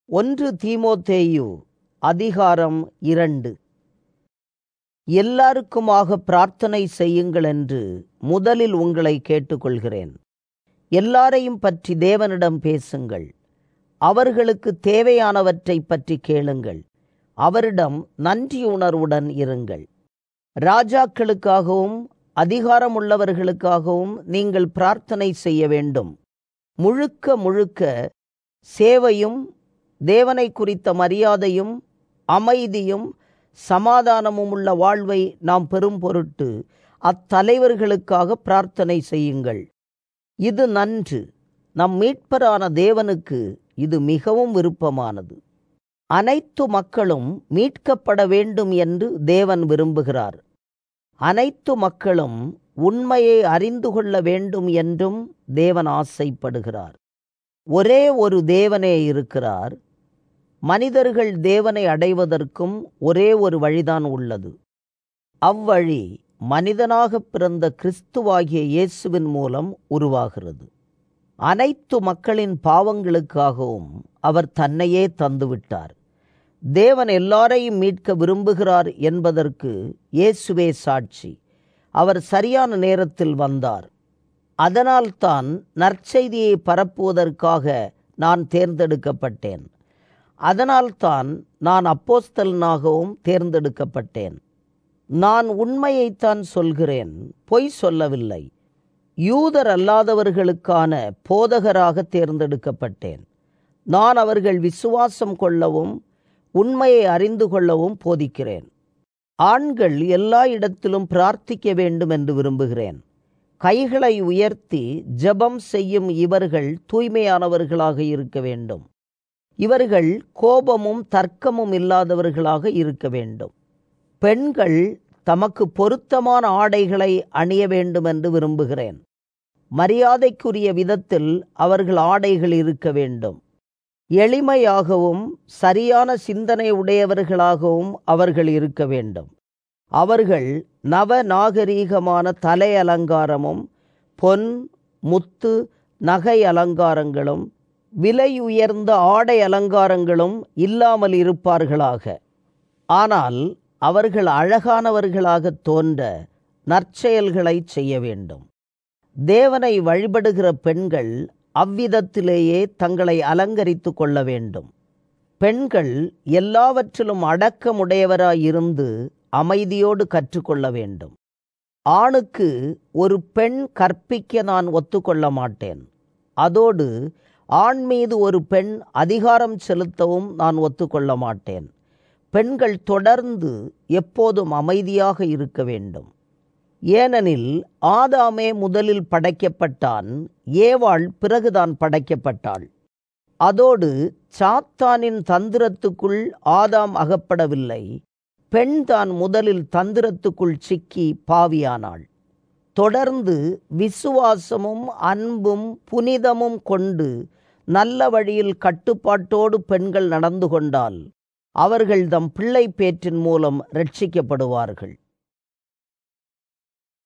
ஒன்று தீமோத்தேயு அதிகாரம் 2. எல்லாருக்குமாக பிரார்த்தனை செய்யுங்கள் என்று முதலில் உங்களை கேட்டுக்கொள்கிறேன். எல்லாரையும் பற்றி தேவனிடம் பேசுங்கள். அவர்களுக்கு தேவையானவற்றை பற்றி கேளுங்கள். அவரிடம் நன்றியுணர்வுடன் இருங்கள். ராஜாக்களுக்காகவும் அதிகாரமுள்ளவர்களுக்காகவும் நீங்கள் பிரார்த்தனை செய்ய வேண்டும். முழுக்க சேவையும் தேவனை குறித்த மரியாதையும் அமைதியும் சமாதானமும் உள்ள வாழ்வை நாம் பெறும் பொருட்டு அத்தலைவர்களுக்காக பிரார்த்தனை செய்யுங்கள். இது நன்று. நம் மீட்பரான தேவனுக்கு இது மிகவும் விருப்பமானது. அனைத்து மக்களும் மீட்கப்பட வேண்டும் என்று தேவன் விரும்புகிறார். அனைத்து மக்களும் உண்மையை அறிந்து கொள்ள வேண்டும் என்றும் தேவன் ஆசைப்படுகிறார். ஒரே ஒரு தேவனே இருக்கிறார். மனிதர்கள் தேவனை அடைவதற்கும் ஒரே ஒரு வழிதான் உள்ளது. அவ்வழி மனிதனாக பிறந்த கிறிஸ்துவாகிய இயேசுவின் மூலம் உருவாகிறது. அனைத்து மக்களின் பாவங்களுக்காகவும் அவர் தன்னையே தந்துவிட்டார். தேவன் எல்லாரையும் மீட்க விரும்புகிறார் என்பதற்கு இயேசுவே சாட்சி. அவர் சரியான நேரத்தில் வந்தார். அதனால்தான் நற்செய்தியை பரப்புவதற்காக நான் தேர்ந்தெடுக்கப்பட்டேன். அதனால்தான் நான் அப்போஸ்தலனாகவும் தேர்ந்தெடுக்கப்பட்டேன். நான் உண்மையைத்தான் சொல்கிறேன், பொய் சொல்லவில்லை. யூதர் அல்லாதவர்களுக்கான போதகராக தேர்ந்தெடுக்கப்பட்டேன். நான் அவர்கள் விசுவாசம் கொள்ளவும் உண்மையை அறிந்து கொள்ளவும் போதிக்கிறேன். ஆண்கள் எல்லா இடத்திலும் பிரார்த்திக்க வேண்டும் என்று விரும்புகிறேன். கைகளை உயர்த்தி ஜெபம் செய்யும் இவர்கள் தூய்மையானவர்களாக இருக்க வேண்டும். இவர்கள் கோபமும் தர்க்கமும் இல்லாதவர்களாக இருக்க வேண்டும். பெண்கள் தமக்கு பொருத்தமான ஆடைகளை அணிய வேண்டும் என்று விரும்புகிறேன். மரியாதைக்குரிய விதத்தில் அவர்கள் ஆடைகள் இருக்க வேண்டும். எளிமையாகவும் சரியான சிந்தனை உடையவர்களாகவும் அவர்கள் இருக்க வேண்டும். அவர்கள் நவநாகரீகமான தலை அலங்காரமும் பொன் முத்து நகை அலங்காரங்களும் விலையுயர்ந்த ஆடை அலங்காரங்களும் இல்லாமல் இருப்பார்களாக. ஆனால் அவர்கள் அழகானவர்களாக தோன்ற நற்செயல்களை செய்ய வேண்டும். தேவனை வழிபடுகிற பெண்கள் அவ்விதத்திலேயே தங்களை அலங்கரித்து கொள்ள வேண்டும். பெண்கள் எல்லாவற்றிலும் அடக்கமுடையவராயிருந்து அமைதியோடு கற்றுக்கொள்ள வேண்டும். ஆணுக்கு ஒரு பெண் கற்பிக்க நான் ஒத்துக்கொள்ள மாட்டேன். அதோடு ஆண் மீது ஒரு பெண் அதிகாரம் செலுத்தவும் நான் ஒத்துக்கொள்ள மாட்டேன். பெண்கள் தொடர்ந்து எப்போதும் அமைதியாக இருக்க வேண்டும். ஏனெனில் ஆதாமே முதலில் படைக்கப்பட்டான், ஏவாள் பிறகுதான் படைக்கப்பட்டாள். அதோடு சாத்தானின் தந்திரத்துக்குள் ஆதாம் அகப்படவில்லை. பெண் தான் முதலில் தந்திரத்துக்குள் சிக்கி பாவியானாள். தொடர்ந்து விசுவாசமும் அன்பும் புனிதமும் கொண்டு நல்ல வழியில் கட்டுப்பாட்டோடு பெண்கள் நடந்து கொண்டால் அவர்கள் தம் பிள்ளை பேற்றின் மூலம் இரட்சிக்கப்படுவார்கள்.